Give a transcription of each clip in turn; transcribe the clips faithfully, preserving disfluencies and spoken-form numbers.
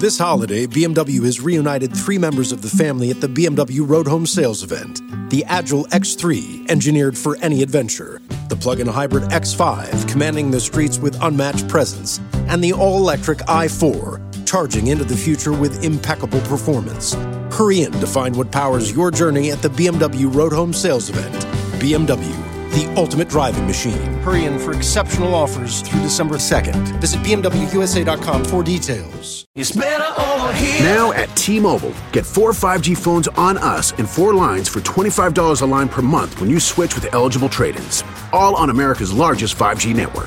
This holiday, B M W has reunited three members of the family at the B M W Road Home Sales event. The Agile X three, engineered for any adventure. The plug-in hybrid X five, commanding the streets with unmatched presence. And the all-electric i four, charging into the future with impeccable performance. Hurry in to find what powers your journey at the B M W Road Home Sales event. B M W, the ultimate driving machine. Hurry in for exceptional offers through December second. Visit B M W U S A dot com for details. It's better over here. Now at T-Mobile, get four five G phones on us and four lines for twenty-five dollars a line per month when you switch with eligible trade-ins. All on America's largest five G network.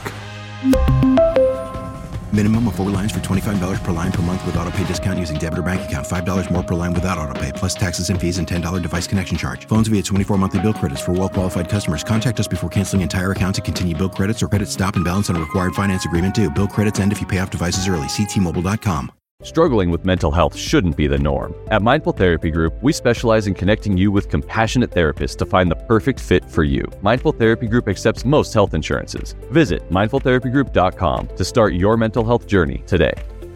Minimum of four lines for twenty-five dollars per line per month with autopay discount using debit or bank account. five dollars more per line without autopay, plus taxes and fees and ten dollars device connection charge. Phones via twenty-four monthly bill credits for well-qualified customers. Contact us before canceling entire account to continue bill credits or credit stop and balance on a required finance agreement due. Bill credits end if you pay off devices early. See T Mobile dot com. Struggling with mental health shouldn't be the norm. At Mindful Therapy Group, we specialize in connecting you with compassionate therapists to find the perfect fit for you. Mindful Therapy Group accepts most health insurances. Visit mindful therapy group dot com to start your mental health journey today.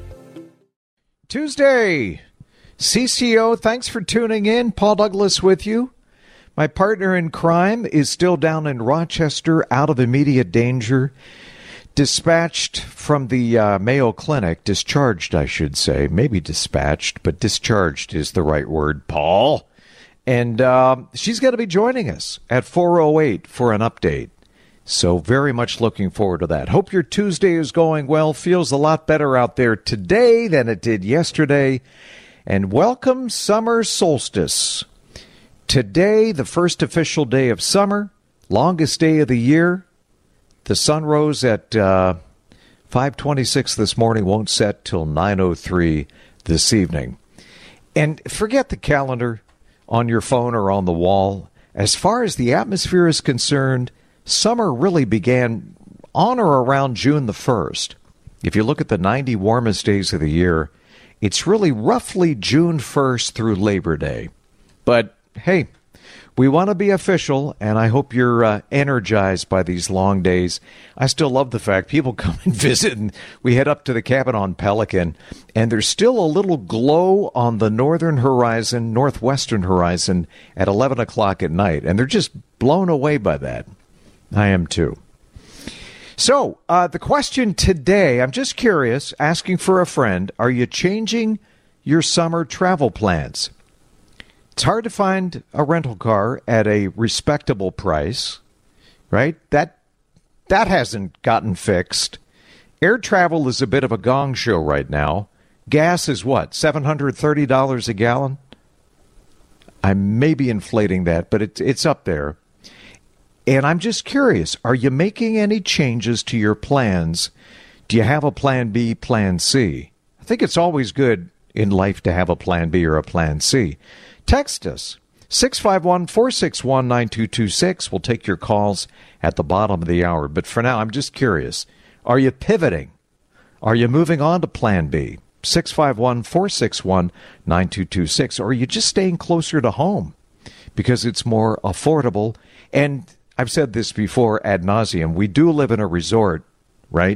Tuesday, C C O, thanks for tuning in. Paul Douglas with you. My partner in crime is still down in Rochester, out of immediate danger. Dispatched from the uh, Mayo Clinic, discharged, I should say. Maybe dispatched, but discharged is the right word, Paul. And uh, she's going to be joining us at four oh eight for an update. So very much looking forward to that. Hope your Tuesday is going well. Feels a lot better out there today than it did yesterday. And welcome summer solstice. Today, the first official day of summer, longest day of the year. The sun rose at uh, five twenty-six this morning, won't set till nine oh three this evening. And forget the calendar on your phone or on the wall. As far as the atmosphere is concerned, summer really began on or around June the first. If you look at the ninety warmest days of the year, it's really roughly June first through Labor Day. But hey, we want to be official, and I hope you're uh, energized by these long days. I still love the fact people come and visit, and we head up to the cabin on Pelican, and there's still a little glow on the northern horizon, northwestern horizon at eleven o'clock at night, and they're just blown away by that. I am too. So, uh, the question today, I'm just curious, asking for a friend, are you changing your summer travel plans? It's hard to find a rental car at a respectable price, right? That that hasn't gotten fixed. Air travel is a bit of a gong show right now. Gas is what, seven hundred thirty dollars a gallon? I may be inflating that, but it, it's up there. And I'm just curious, are you making any changes to your plans? Do you have a plan B, plan C? I think it's always good in life to have a plan B or a plan C. Text us, six five one, four six one, nine two two six. We'll take your calls at the bottom of the hour. But for now, I'm just curious. Are you pivoting? Are you moving on to Plan B? six five one, four six one, nine two two six. Or are you just staying closer to home because it's more affordable? And I've said this before ad nauseum. We do live in a resort, right?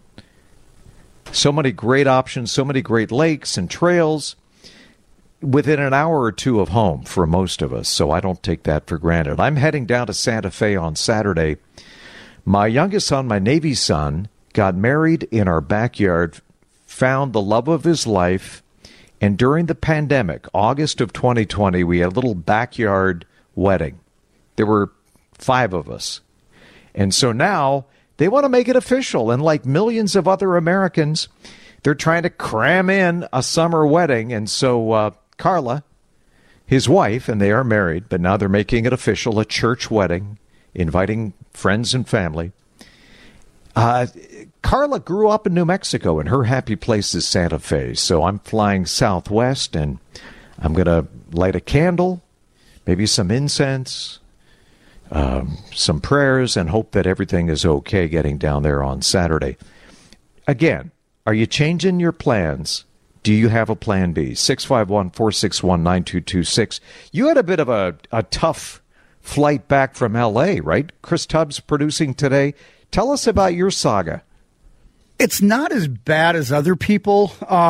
So many great options, so many great lakes and trails within an hour or two of home for most of us, so I don't take that for granted. I'm heading down to Santa Fe on Saturday. My youngest son, my Navy son, got married in our backyard, found the love of his life, and during the pandemic, August of twenty twenty, we had a little backyard wedding. There were five of us. And so now they want to make it official, and like millions of other Americans, they're trying to cram in a summer wedding, and so uh, Carla, his wife, and they are married, but now they're making it official, a church wedding, inviting friends and family. Uh, Carla grew up in New Mexico, and her happy place is Santa Fe. So I'm flying southwest, and I'm going to light a candle, maybe some incense, um, some prayers, and hope that everything is okay getting down there on Saturday. Again, are you changing your plans? Do you have a plan B? six five one, four six one, nine two two six. You had a bit of a, a tough flight back from L A, right? Chris Tubbs producing today. Tell us about your saga. It's not as bad as other people. Um,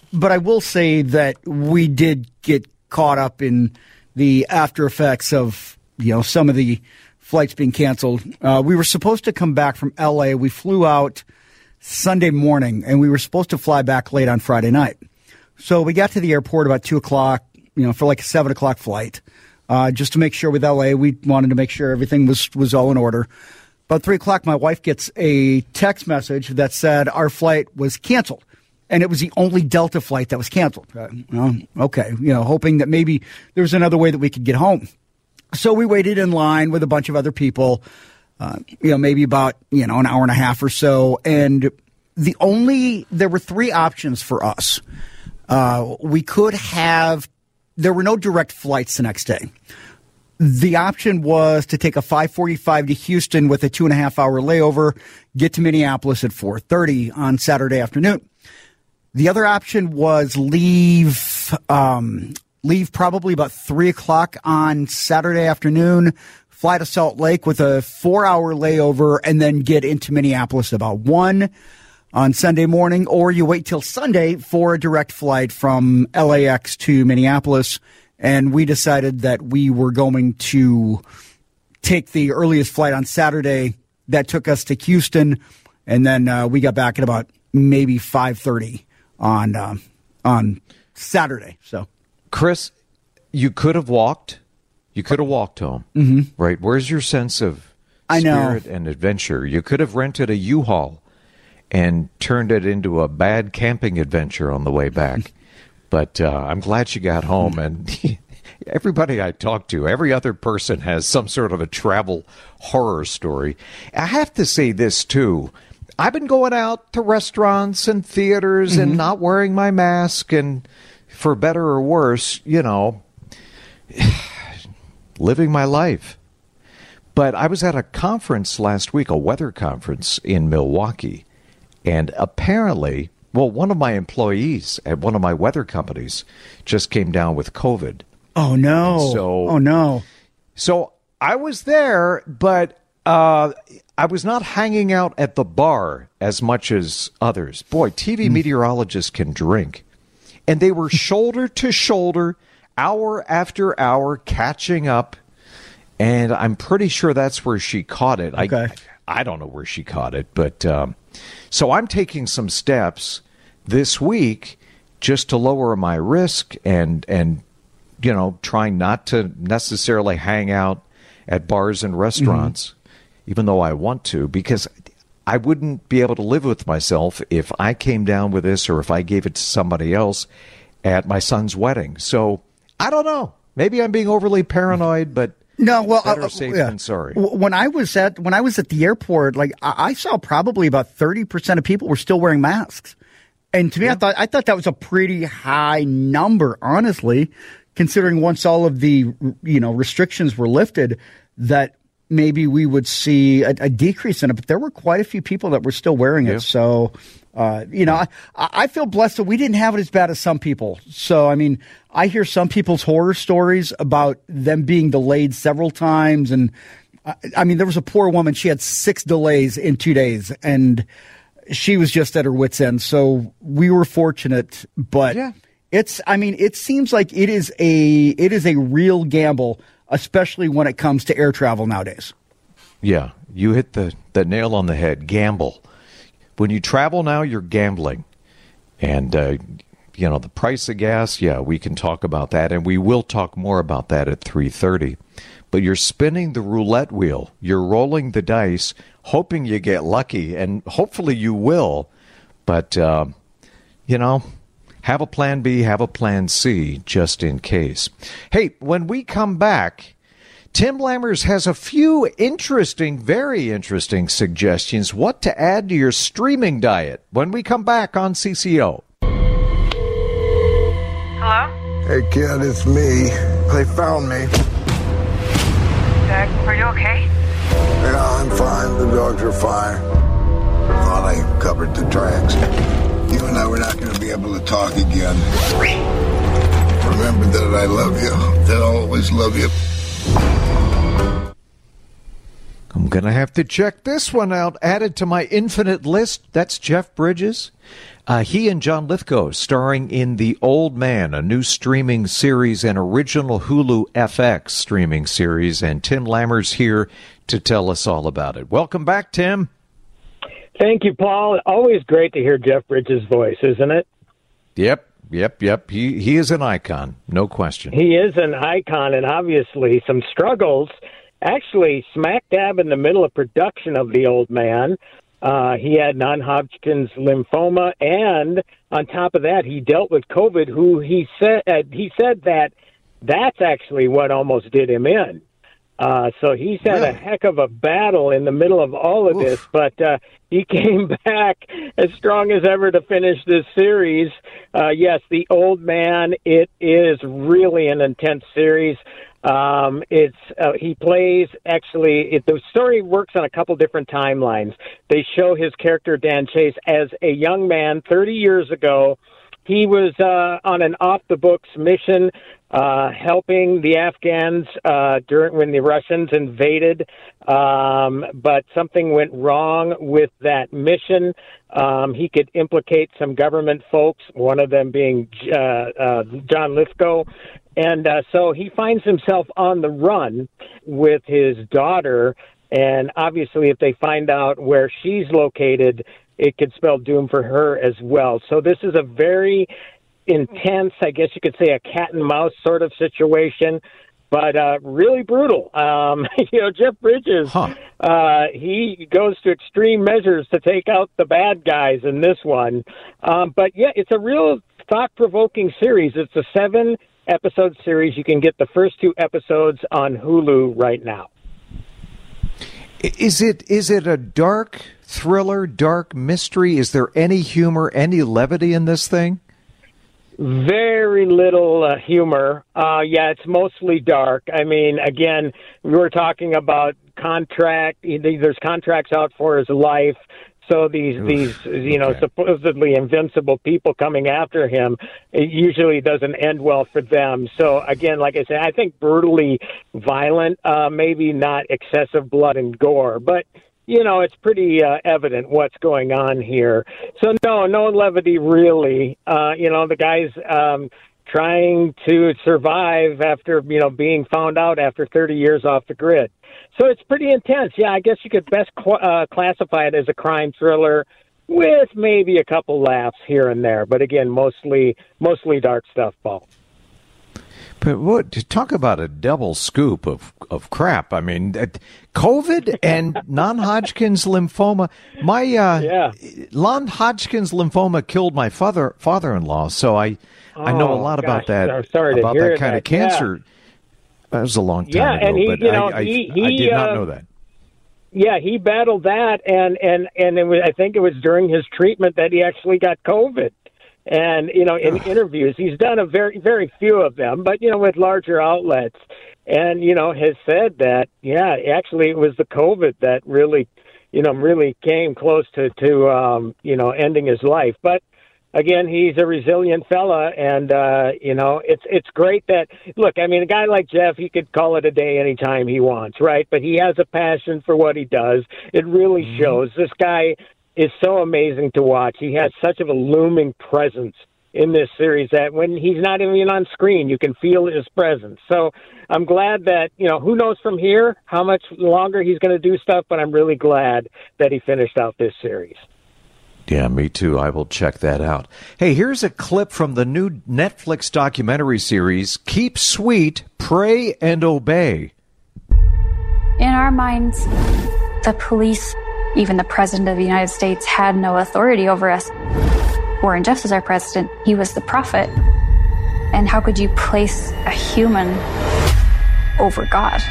but I will say that we did get caught up in the after effects of, you know, some of the flights being canceled. Uh, we were supposed to come back from L A. We flew out Sunday morning, and we were supposed to fly back late on Friday night. So we got to the airport about two o'clock, you know, for like a seven o'clock flight, uh, just to make sure with L A. We wanted to make sure everything was, was all in order. About three o'clock, my wife gets a text message that said our flight was canceled. And it was the only Delta flight that was canceled. Uh, well, okay, you know, hoping that maybe there was another way that we could get home. So we waited in line with a bunch of other people, uh, you know, maybe about, you know, an hour and a half or so. And the only, there were three options for us. Uh, we could have, there were no direct flights the next day. The option was to take a five forty-five to Houston with a two and a half hour layover, get to Minneapolis at four thirty on Saturday afternoon. The other option was leave, um, leave probably about three o'clock on Saturday afternoon, fly to Salt Lake with a four hour layover, and then get into Minneapolis about one on Sunday morning, or you wait till Sunday for a direct flight from L A X to Minneapolis. And we decided that we were going to take the earliest flight on Saturday that took us to Houston, and then uh, we got back at about maybe five thirty on uh, on Saturday. So, Chris, you could have walked. You could have walked home, mm-hmm. right? Where's your sense of I know. spirit and adventure? You could have rented a U-Haul and turned it into a bad camping adventure on the way back. But uh, I'm glad she got home. And everybody I talk to, every other person has some sort of a travel horror story. I have to say this, too. I've been going out to restaurants and theaters mm-hmm. and not wearing my mask, and for better or worse, you know, living my life. But I was at a conference last week, a weather conference in Milwaukee, and apparently, well, one of my employees at one of my weather companies just came down with COVID. Oh, no. So, oh, no. So I was there, but uh, I was not hanging out at the bar as much as others. Boy, T V mm. meteorologists can drink. And they were shoulder to shoulder, hour after hour, catching up. And I'm pretty sure that's where she caught it. Okay. I, I don't know where she caught it. But um, so I'm taking some steps this week just to lower my risk and, and you know, trying not to necessarily hang out at bars and restaurants, mm-hmm. even though I want to, because I wouldn't be able to live with myself if I came down with this or if I gave it to somebody else at my son's wedding. So I don't know. Maybe I'm being overly paranoid, but no, well, better uh, safe yeah. than sorry. When I was at when I was at the airport, like I saw probably about thirty percent of people were still wearing masks, and to me, yeah. I thought I thought that was a pretty high number, honestly, considering once all of the you know restrictions were lifted, that maybe we would see a, a decrease in it. But there were quite a few people that were still wearing it, yeah. so. Uh, you know, I, I feel blessed that we didn't have it as bad as some people. So, I mean, I hear some people's horror stories about them being delayed several times. And I, I mean, there was a poor woman. She had six delays in two days and she was just at her wit's end. So we were fortunate, but yeah. it's, I mean, it seems like it is a, it is a real gamble, especially when it comes to air travel nowadays. Yeah. You hit the, the nail on the head. Gamble. When you travel now, you're gambling. And, uh, you know, the price of gas, yeah, we can talk about that. And we will talk more about that at three thirty. But you're spinning the roulette wheel. You're rolling the dice, hoping you get lucky. And hopefully you will. But, uh, you know, have a plan B, have a plan C, just in case. Hey, when we come back, Tim Lammers has a few interesting, very interesting suggestions what to add to your streaming diet when we come back on C C O. Hello? Hey, kid, it's me. They found me. Doug, are you okay? Yeah, I'm fine. The dogs are fine. Thought I covered the tracks. You and I were not going to be able to talk again. Remember that I love you. That I'll always love you. I'm going to have to check this one out. Added to my infinite list, that's Jeff Bridges. Uh, he and John Lithgow starring in The Old Man, a new streaming series, an original Hulu F X streaming series. And Tim Lammer's here to tell us all about it. Welcome back, Tim. Thank you, Paul. Always great to hear Jeff Bridges' voice, isn't it? Yep, yep, yep. He, he is an icon, no question. He is an icon, and obviously some struggles. Actually, smack dab in the middle of production of The Old Man, uh, he had non-Hodgkin's lymphoma, and on top of that, he dealt with COVID. Who he said uh, he said that that's actually what almost did him in. Uh, so he's had really? a heck of a battle in the middle of all of Oof. this, but uh, he came back as strong as ever to finish this series. Uh, yes, The Old Man. It is really an intense series. Um, it's uh, he plays actually. It, the story works on a couple different timelines. They show his character Dan Chase as a young man thirty years ago. He was uh, on an off-the-books mission, uh, helping the Afghans uh, during when the Russians invaded. Um, but something went wrong with that mission. Um, he could implicate some government folks, one of them being uh, uh, John Lithgow. And uh, so he finds himself on the run with his daughter. And obviously, if they find out where she's located, it could spell doom for her as well. So this is a very intense, I guess you could say, a cat and mouse sort of situation, but uh, really brutal. Um, you know, Jeff Bridges, huh. uh, he goes to extreme measures to take out the bad guys in this one. Um, but yeah, it's a real thought-provoking series. It's a seven-episode series. You can get the first two episodes on Hulu right now. Is it is it a dark thriller, dark mystery? Is there any humor, any levity in this thing? Very little uh, humor. Uh, yeah, it's mostly dark. I mean, again, we were talking about contract. There's contracts out for his life. So these, Oof, these, you know, okay. supposedly invincible people coming after him, it usually doesn't end well for them. So again, like I said, I think brutally violent, uh, maybe not excessive blood and gore, but you know, it's pretty uh, evident what's going on here. So no, no levity really. Uh, you know, the guy's um, trying to survive after, you know, being found out after thirty years off the grid. So it's pretty intense. Yeah, I guess you could best cl- uh, classify it as a crime thriller with maybe a couple laughs here and there. But again, mostly mostly dark stuff, Paul. But what, talk about a double scoop of, of crap. I mean, COVID and non-Hodgkin's lymphoma. My uh, yeah. non-Hodgkin's lymphoma killed my father father-in-law, so I oh, I know a lot gosh, about that I'm sorry about to hear that kind that. of cancer. Yeah. That was a long time yeah, ago, and he, but you know, I, I, he, he, I did not uh, know that. Yeah, he battled that, and and and it was, I think it was during his treatment that he actually got COVID. And, you know, in interviews, he's done a very, very few of them, but, you know, with larger outlets. And, you know, has said that, yeah, actually it was the COVID that really, you know, really came close to, to um, you know, ending his life. But, again, he's a resilient fella. And, uh, you know, it's it's great that, look, I mean, a guy like Jeff, he could call it a day anytime he wants, right? But he has a passion for what he does. It really mm-hmm. shows. This guy is so amazing to watch. He has such of a looming presence in this series that when he's not even on screen, you can feel his presence. So I'm glad that, you know, who knows from here how much longer he's going to do stuff, but I'm really glad that he finished out this series. Yeah, me too. I will check that out. Hey, here's a clip from the new Netflix documentary series, Keep Sweet, Pray and Obey. In our minds, the police, even the President of the United States, had no authority over us. Warren Jeffs is our president. He was the prophet. And how could you place a human over God?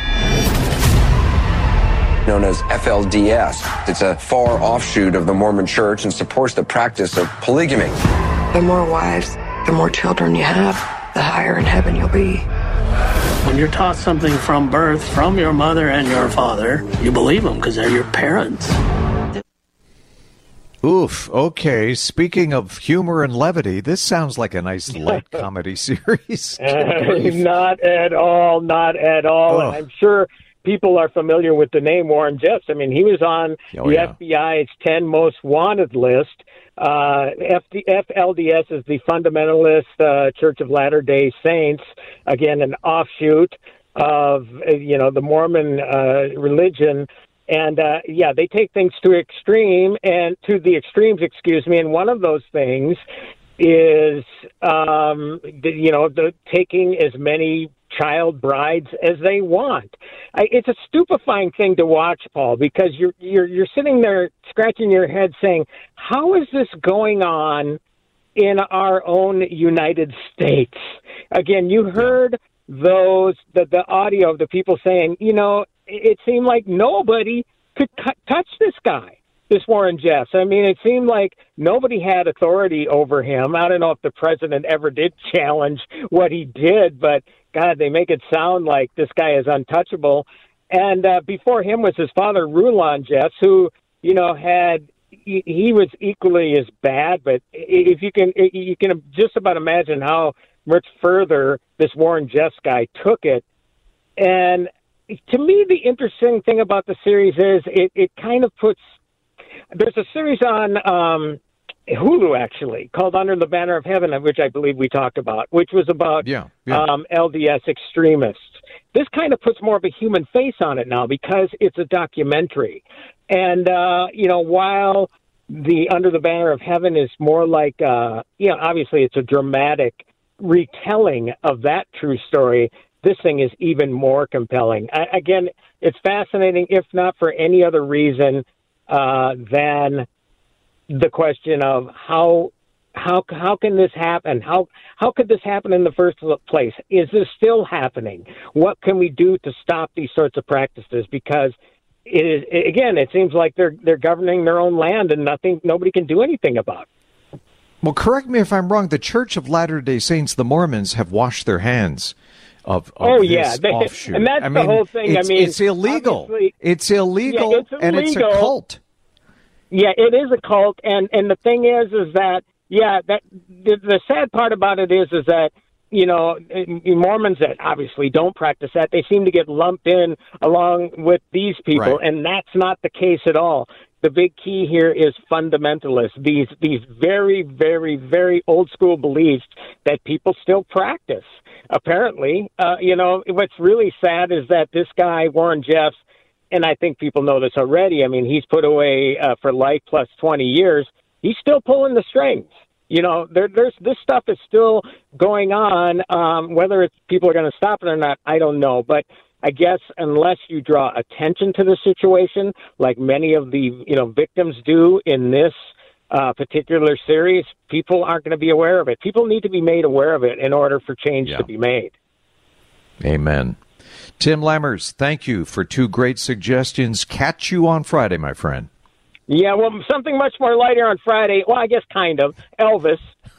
Known as F L D S. It's a far offshoot of the Mormon Church and supports the practice of polygamy. The more wives, the more children you have, the higher in heaven you'll be. When you're taught something from birth, from your mother and your father, you believe them because they're your parents. Oof. Okay. Speaking of humor and levity, this sounds like a nice light comedy series. uh, not at all. Not at all. Oh. And I'm sure people are familiar with the name Warren Jeffs. I mean, he was on oh, the yeah. F B I's ten most wanted list. Uh, F D, F L D S is the Fundamentalist uh, Church of Latter-day Saints, again, an offshoot of, uh, you know, the Mormon uh, religion. And, uh, yeah, they take things to extreme and to the extremes, excuse me. And one of those things is, um, the, you know, the taking as many child brides as they want. I, it's a stupefying thing to watch, Paul, because you're, you're, you're sitting there scratching your head saying, how is this going on in our own United States? Again, you heard those, the, the audio of the people saying, you know, it seemed like nobody could cu- touch this guy, this Warren Jeffs. I mean, it seemed like nobody had authority over him. I don't know if the president ever did challenge what he did, but, God, they make it sound like this guy is untouchable. And uh, before him was his father, Rulon Jeffs, who, you know, had he, he was equally as bad. But if you can, you can just about imagine how much further this Warren Jeffs guy took it. And to me, the interesting thing about the series is it, it kind of puts – there's a series on um, Hulu, actually, called Under the Banner of Heaven, which I believe we talked about, which was about yeah, yeah. Um, L D S extremists. This kind of puts more of a human face on it now because it's a documentary. And, uh, you know, while the Under the Banner of Heaven is more like uh, – you know, obviously it's a dramatic retelling of that true story – this thing is even more compelling. I, again, it's fascinating, if not for any other reason uh, than the question of how how how can this happen? How how could this happen in the first place? Is this still happening? What can we do to stop these sorts of practices? Because it is, again, it seems like they're they're governing their own land and nothing nobody can do anything about it. Well, correct me if I'm wrong. The Church of Latter-day Saints, the Mormons, have washed their hands. Of, of oh yeah, this they, offshoot. and that's I mean, the whole thing. It's, I mean, it's illegal. It's illegal, yeah, it's illegal, and it's a cult. Yeah, it is a cult, and and the thing is, is that yeah, that the, the sad part about it is, is that you know Mormons that obviously don't practice that, they seem to get lumped in along with these people, right. And that's not the case at all. The big key here is fundamentalists, these these very, very, very old school beliefs that people still practice. Apparently, uh, you know, what's really sad is that this guy, Warren Jeffs, and I think people know this already, I mean, he's put away uh, for life plus twenty years. He's still pulling the strings. You know, there, there's this stuff is still going on. Um, whether it's people are going to stop it or not, I don't know. But I guess unless you draw attention to the situation, like many of the you know victims do in this uh, particular series, people aren't going to be aware of it. People need to be made aware of it in order for change yeah. to be made. Amen. Tim Lammers, thank you for two great suggestions. Catch you on Friday, my friend. Yeah, well, something much more lighter on Friday. Well, I guess kind of. Elvis.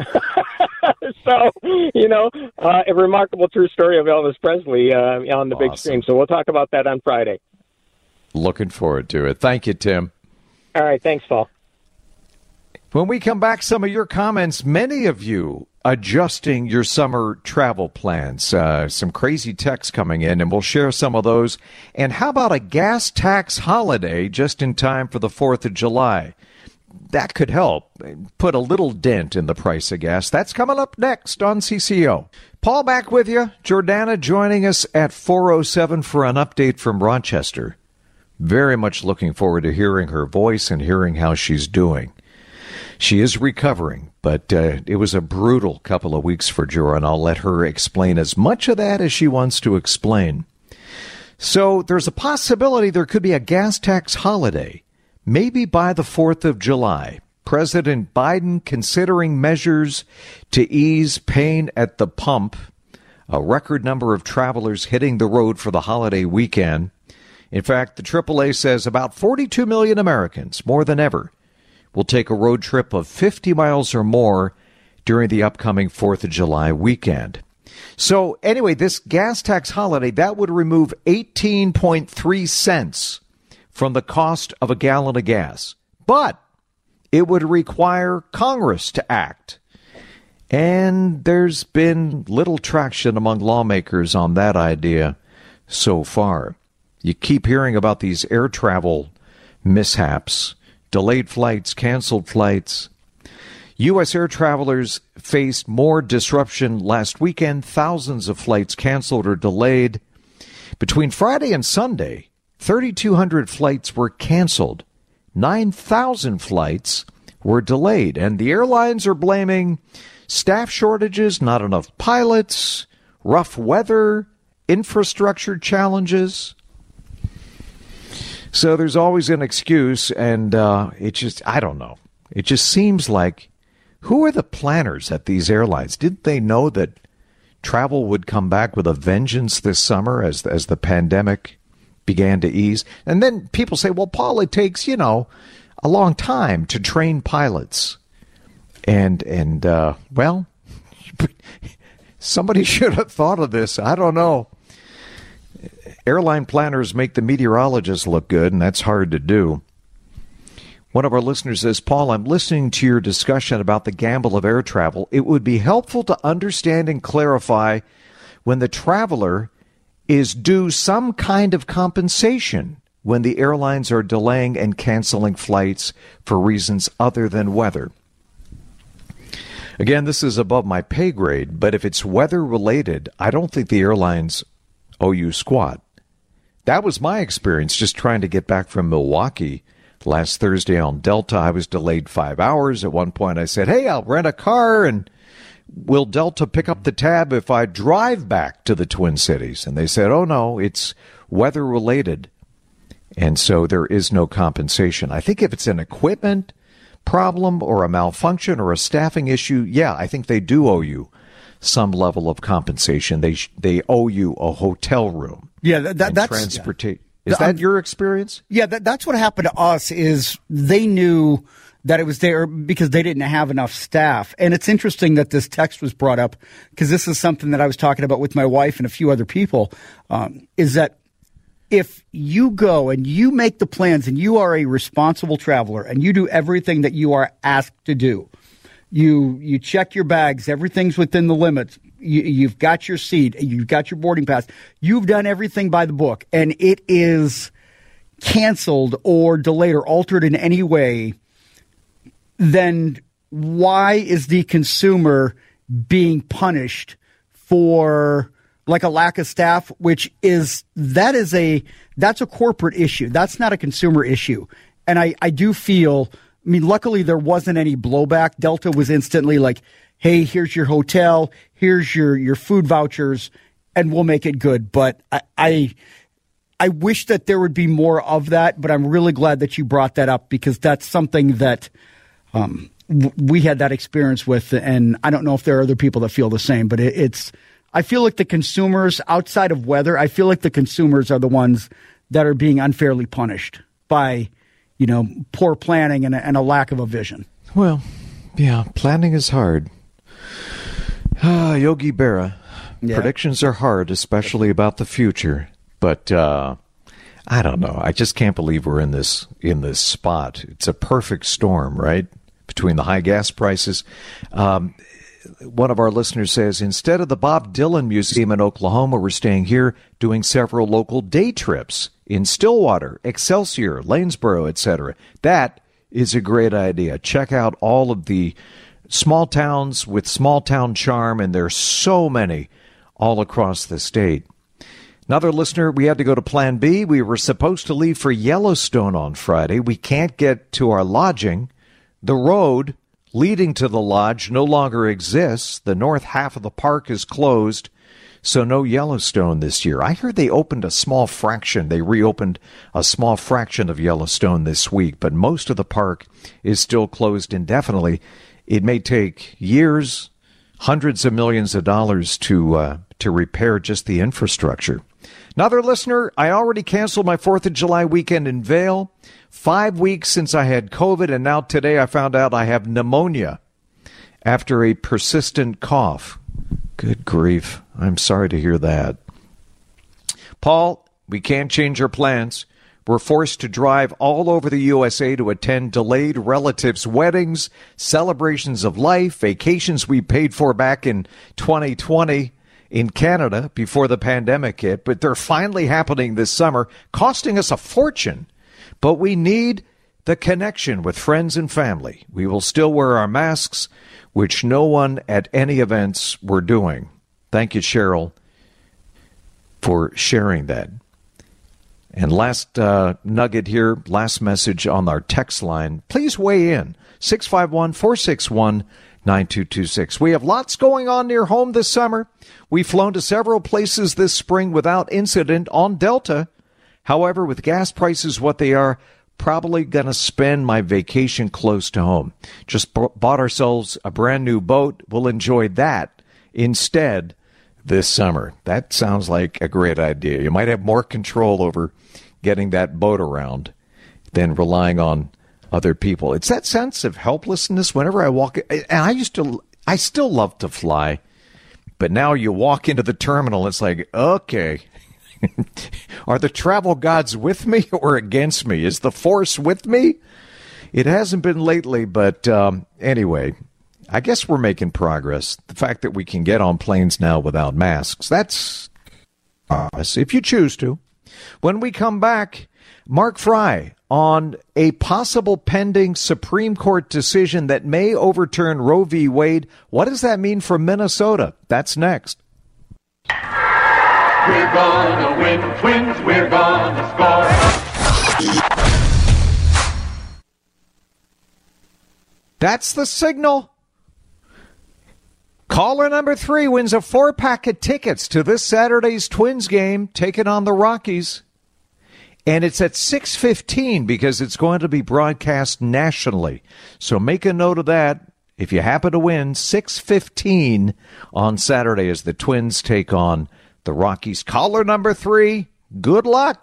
So, you know, uh, a remarkable true story of Elvis Presley uh, on the awesome. big screen. So we'll talk about that on Friday. Looking forward to it. Thank you, Tim. All right. Thanks, Paul. When we come back, some of your comments, many of you adjusting your summer travel plans. Uh, some crazy texts coming in, and we'll share some of those. And how about a gas tax holiday just in time for the fourth of July? That could help put a little dent in the price of gas. That's coming up next on C C O. Paul back with you. Jordana joining us at four oh seven for an update from Rochester. Very much looking forward to hearing her voice and hearing how she's doing. She is recovering, but uh, it was a brutal couple of weeks for Jor, and I'll let her explain as much of that as she wants to explain. So there's a possibility there could be a gas tax holiday, maybe by the fourth of July. President Biden considering measures to ease pain at the pump. A record number of travelers hitting the road for the holiday weekend. In fact, the triple A says about forty-two million Americans, more than ever, will take a road trip of fifty miles or more during the upcoming fourth of July weekend. So anyway, this gas tax holiday, that would remove eighteen point three cents from the cost of a gallon of gas. But it would require Congress to act. And there's been little traction among lawmakers on that idea so far. You keep hearing about these air travel mishaps, delayed flights, canceled flights. U S air travelers faced more disruption last weekend. Thousands of flights canceled or delayed. Between Friday and Sunday, thirty-two hundred flights were canceled. nine thousand flights were delayed. And the airlines are blaming staff shortages, not enough pilots, rough weather, infrastructure challenges. So there's always an excuse, and uh, it just, I don't know. It just seems like, who are the planners at these airlines? Didn't they know that travel would come back with a vengeance this summer as, as the pandemic began to ease? And then people say, well, Paul, it takes, you know, a long time to train pilots. And, and uh, well, somebody should have thought of this. I don't know. Airline planners make the meteorologists look good, and that's hard to do. One of our listeners says, Paul, I'm listening to your discussion about the gamble of air travel. It would be helpful to understand and clarify when the traveler is due some kind of compensation when the airlines are delaying and canceling flights for reasons other than weather. Again, this is above my pay grade, but if it's weather-related, I don't think the airlines owe you squat. That was my experience just trying to get back from Milwaukee last Thursday on Delta. I was delayed five hours. At one point I said, hey, I'll rent a car and will Delta pick up the tab if I drive back to the Twin Cities? And they said, oh, no, it's weather related. And so there is no compensation. I think if it's an equipment problem or a malfunction or a staffing issue, yeah, I think they do owe you some level of compensation. They sh- they owe you a hotel room. Yeah, that, that, that's transportation. Yeah. Is that your experience? Yeah, that, that's what happened to us. Is they knew that it was there because they didn't have enough staff. And it's interesting that this text was brought up because this is something that I was talking about with my wife and a few other people. Um, is that if you go and you make the plans and you are a responsible traveler and you do everything that you are asked to do. You you check your bags. Everything's within the limits. You, you've got your seat. You've got your boarding pass. You've done everything by the book, and it is canceled or delayed or altered in any way. Then why is the consumer being punished for like a lack of staff? Which is that is a that's a corporate issue. That's not a consumer issue. And I I do feel. I mean, luckily there wasn't any blowback. Delta was instantly like, hey, here's your hotel, here's your, your food vouchers, and we'll make it good. But I, I I wish that there would be more of that, but I'm really glad that you brought that up because that's something that um, w- we had that experience with, and I don't know if there are other people that feel the same, but it, it's I feel like the consumers, outside of weather, I feel like the consumers are the ones that are being unfairly punished by you know, poor planning and a, and a lack of a vision. Well, yeah, planning is hard. Ah, Yogi Berra, yeah. Predictions are hard, especially about the future. But uh, I don't know. I just can't believe we're in this in this spot. It's a perfect storm, right? Between the high gas prices. Um, one of our listeners says, instead of the Bob Dylan Museum in Oklahoma, we're staying here doing several local day trips in Stillwater, Excelsior, Lanesboro, et cetera. That is a great idea. Check out all of the small towns with small town charm, and there's so many all across the state. Another listener, we had to go to Plan B. We were supposed to leave for Yellowstone on Friday. We can't get to our lodging. The road leading to the lodge no longer exists. The north half of the park is closed, so no Yellowstone this year. I heard they opened a small fraction. They reopened a small fraction of Yellowstone this week, but most of the park is still closed indefinitely. It may take years, hundreds of millions of dollars to uh, to repair just the infrastructure. Another listener, I already canceled my fourth of July weekend in Vail. Five weeks since I had COVID, and now today I found out I have pneumonia after a persistent cough. Good grief. I'm sorry to hear that. Paul, we can't change our plans. We're forced to drive all over the U S A to attend delayed relatives' weddings, celebrations of life, vacations we paid for back in twenty twenty. in Canada before the pandemic hit, but they're finally happening this summer, costing us a fortune. But we need the connection with friends and family. We will still wear our masks, which no one at any events were doing. Thank you, Cheryl, for sharing that. And last uh, nugget here, last message on our text line. Please weigh in, six five one, four six one, nine two two six. We have lots going on near home this summer. We've flown to several places this spring without incident on Delta. However, with gas prices what they are, probably going to spend my vacation close to home. Just b- bought ourselves a brand new boat. We'll enjoy that instead this summer. That sounds like a great idea. You might have more control over getting that boat around than relying on other people. It's that sense of helplessness whenever I walk. And I used to, I still love to fly, but now you walk into the terminal, it's like, okay, are the travel gods with me or against me? Is the force with me? It hasn't been lately, but um, anyway, I guess we're making progress. The fact that we can get on planes now without masks, that's us, if you choose to. When we come back, Mark Fry on a possible pending Supreme Court decision that may overturn Roe v. Wade. What does that mean for Minnesota? That's next. We're gonna win, Twins, we're gonna score. That's the signal. Caller number three wins a four-pack of tickets to this Saturday's Twins game, taking on the Rockies. And it's at six fifteen because it's going to be broadcast nationally. So make a note of that. If you happen to win, six fifteen on Saturday as the Twins take on the Rockies. Caller number three, good luck.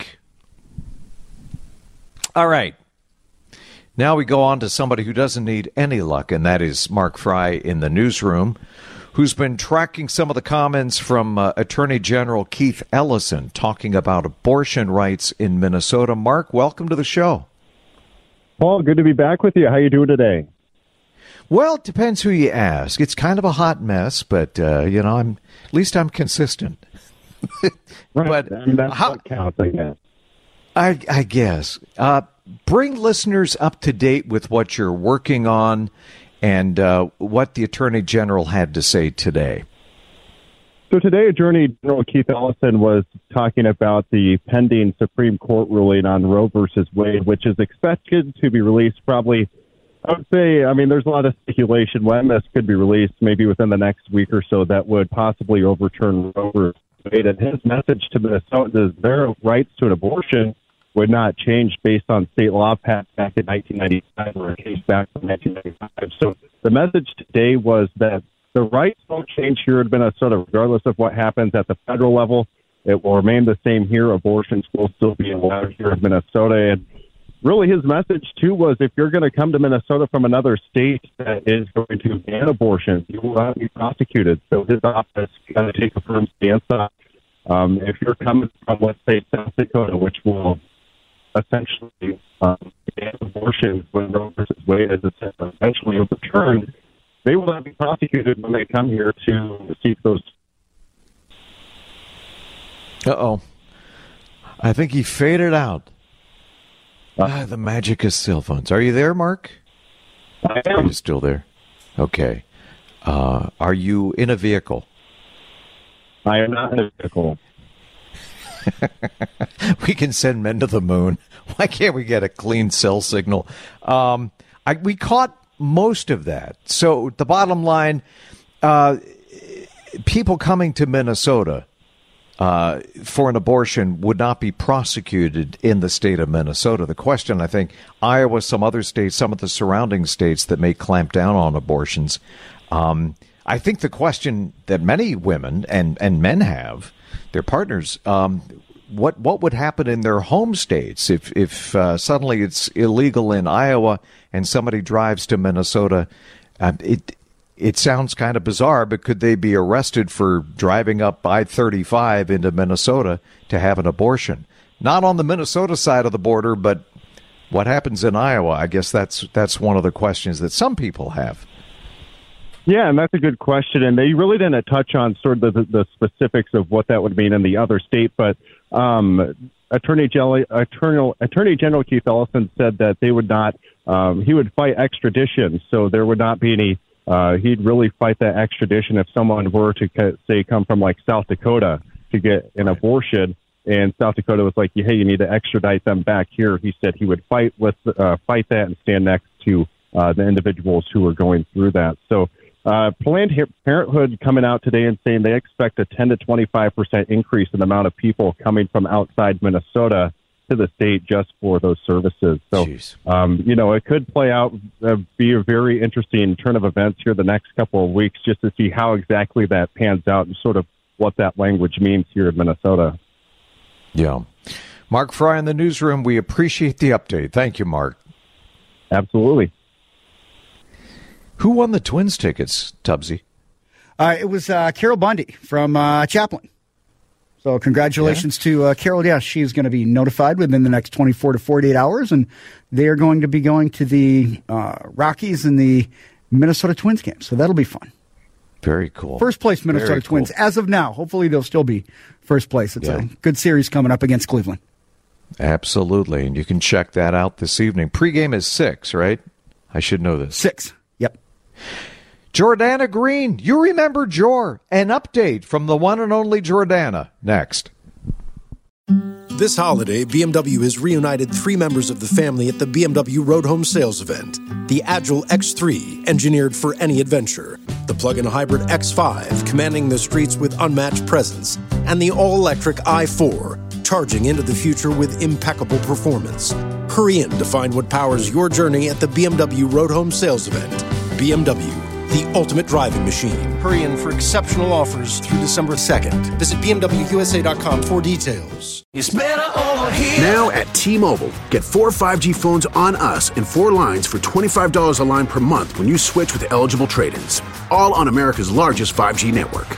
All right. Now we go on to somebody who doesn't need any luck, and that is Mark Fry in the newsroom, who's been tracking some of the comments from uh, Attorney General Keith Ellison talking about abortion rights in Minnesota. Mark, welcome to the show. Paul, good to be back with you. How you doing today? Well, it depends who you ask. It's kind of a hot mess, but, uh, you know, I'm at least I'm consistent. Right. But and that's how, what counts, I guess. I, I guess. Uh, bring listeners up to date with what you're working on and uh, what the Attorney General had to say today. So today, Attorney General Keith Ellison was talking about the pending Supreme Court ruling on Roe versus Wade, which is expected to be released probably, I would say, I mean, there's a lot of speculation when this could be released, maybe within the next week or so, that would possibly overturn Roe versus Wade. And his message to Minnesota is their rights to an abortion would not change based on state law passed back in nineteen ninety-five or a case back from nineteen ninety-five. So the message today was that the rights won't change here in Minnesota, regardless of what happens at the federal level. It will remain the same here. Abortions will still be allowed here in Minnesota. And really his message, too, was if you're going to come to Minnesota from another state that is going to ban abortions, you will not be prosecuted. So his office is going to take a firm stance on um, if you're coming from, let's say, South Dakota, which will essentially um, ban abortions when Roe versus Wade is essentially overturned, they will not be prosecuted when they come here to seek those. Uh-oh. I think he faded out. Ah, the magic of cell phones. Are you there, Mark? I am. Are you still there? Okay. Uh, are you in a vehicle? I am not in a vehicle. We can send men to the moon. Why can't we get a clean cell signal? Um, I, we caught most of that. So the bottom line, uh, people coming to Minnesota uh, for an abortion would not be prosecuted in the state of Minnesota. The question, I think, Iowa, some other states, some of the surrounding states that may clamp down on abortions. Um, I think the question that many women and, and men have, their partners, um, what what would happen in their home states if if uh, suddenly it's illegal in Iowa and somebody drives to Minnesota? Uh, it it sounds kind of bizarre, but could they be arrested for driving up I thirty-five into Minnesota to have an abortion? Not on the Minnesota side of the border, but what happens in Iowa? I guess that's that's one of the questions that some people have. Yeah, and that's a good question. And they really didn't touch on sort of the, the specifics of what that would mean in the other state. But um, Attorney General, Attorney, Attorney General Keith Ellison said that they would not, um, he would fight extradition. So there would not be any, uh, he'd really fight that extradition if someone were to, say, come from like South Dakota to get an abortion. And South Dakota was like, hey, you need to extradite them back here. He said he would fight with uh, fight that and stand next to uh, the individuals who are going through that. So uh, Planned Parenthood coming out today and saying they expect a ten to twenty-five percent increase in the amount of people coming from outside Minnesota to the state just for those services. So, um, you know, it could play out, uh, be a very interesting turn of events here the next couple of weeks just to see how exactly that pans out and sort of what that language means here in Minnesota. Yeah. Mark Fry in the newsroom, we appreciate the update. Thank you, Mark. Absolutely. Who won the Twins tickets, Tubbsy? Uh, it was uh, Carol Bundy from uh, Chaplin. So congratulations yeah. to uh, Carol. Yeah, she's going to be notified within the next twenty-four to forty-eight hours, and they are going to be going to the uh, Rockies and the Minnesota Twins game. So that'll be fun. Very cool. First place Minnesota Very Twins cool. as of now. Hopefully they'll still be first place. It's yeah. a good series coming up against Cleveland. Absolutely, and you can check that out this evening. Pre-game is six, right? I should know this. Six. Yep. Jordana Green. You remember Jor. An update from the one and only Jordana. Next. This holiday, B M W has reunited three members of the family at the B M W Road Home Sales Event. The Agile X three, engineered for any adventure. The plug-in hybrid X five, commanding the streets with unmatched presence. And the all-electric i four, charging into the future with impeccable performance. Hurry in to find what powers your journey at the B M W Road Home Sales Event. B M W, the ultimate driving machine. Hurry in for exceptional offers through December second. Visit B M W U S A dot com for details. It's better over here. Now at T-Mobile, get four five G phones on us and four lines for twenty-five dollars a line per month when you switch with eligible trade-ins. All on America's largest five G network.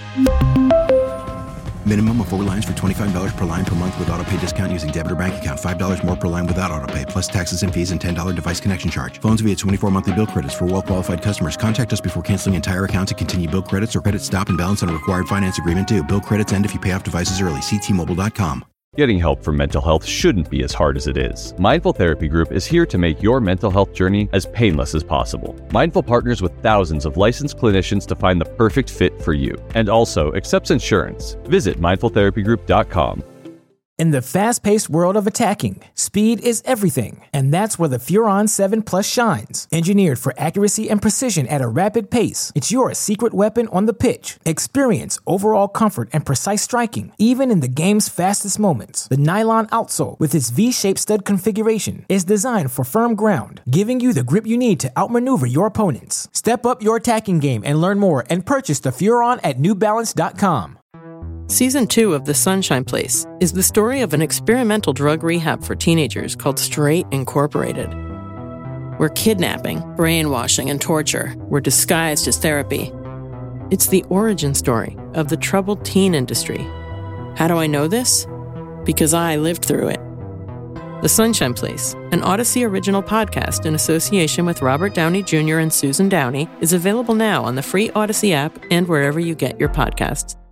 Minimum of four lines for twenty-five dollars per line per month with autopay discount using debit or bank account. five dollars more per line without autopay, plus taxes and fees and ten dollars device connection charge. Phones via twenty-four monthly bill credits for well-qualified customers. Contact us before canceling entire account to continue bill credits or credit stop and balance on a required finance agreement due. Bill credits end if you pay off devices early. See T Mobile dot com. Getting help for mental health shouldn't be as hard as it is. Mindful Therapy Group is here to make your mental health journey as painless as possible. Mindful partners with thousands of licensed clinicians to find the perfect fit for you, and also accepts insurance. Visit mindful therapy group dot com. In the fast-paced world of attacking, speed is everything, and that's where the Furon seven Plus shines. Engineered for accuracy and precision at a rapid pace, it's your secret weapon on the pitch. Experience overall comfort and precise striking, even in the game's fastest moments. The nylon outsole, with its V-shaped stud configuration, is designed for firm ground, giving you the grip you need to outmaneuver your opponents. Step up your attacking game and learn more and purchase the Furon at new balance dot com. Season two of The Sunshine Place is the story of an experimental drug rehab for teenagers called Straight Incorporated, where kidnapping, brainwashing, and torture were disguised as therapy. It's the origin story of the troubled teen industry. How do I know this? Because I lived through it. The Sunshine Place, an Odyssey original podcast in association with Robert Downey Junior and Susan Downey, is available now on the free Odyssey app and wherever you get your podcasts.